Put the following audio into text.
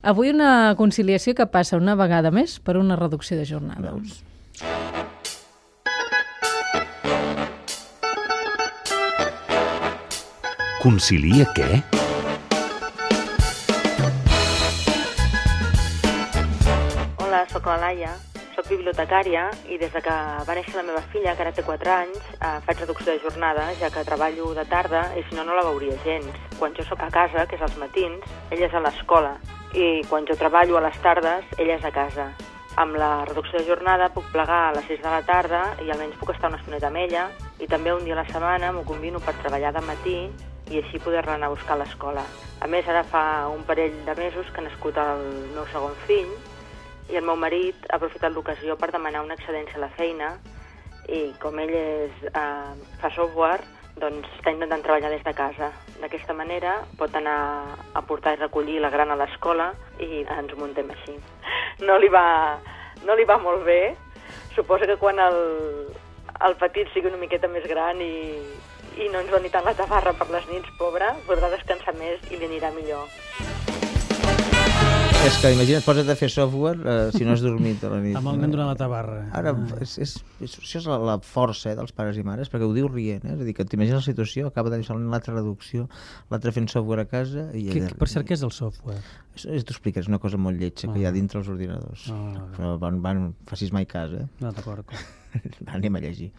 Avui una conciliació que passa una vegada més per una reducció de jornada. Veus? Concilia què? Hola, sóc la Laia, sóc bibliotecària i des de que va néixer la meva filla, que ara té 4 anys, faig reducció de jornada, ja que treballo de tarda i si no, no la veuria gens. Quan jo sóc a casa, que és als matins, ella és a l'escola i quan jo treballo a les tardes, ella és a casa. Amb la reducció de jornada puc plegar a les 6 de la tarda i almenys puc estar una estoneta amb ella i també un dia a la setmana m'ho combino per treballar de matí i així poder-la anar a buscar a l'escola. A més, ara fa un parell de mesos que ha nascut el meu segon fill i el meu marit ha aprofitat l'ocasió per demanar una excedència a la feina i com ell fa software, doncs està intentant treballar des de casa. D'aquesta manera pot anar a portar i recollir la gran a l'escola i ens muntem així. No li va molt bé. Suposo que quan el petit sigui una miqueta més gran i no ens doni tant la tabarra per les nits, pobra, podrà descansar més i li anirà millor. És que imagina't, posa't a fer software si no has dormit a la nit. Amb el nen durant la tabarra. Ara, això és la força dels pares i mares, perquè ho diu rient, és a dir, que t'imagines la situació, acaba de néixer l'altra reducció, l'altre fent software a casa... Per cert, què és el software? T'ho expliques, és una cosa molt lletja que hi ha dintre els ordinadors. Però facis mai cas, eh? No, d'acord. Anem a llegir.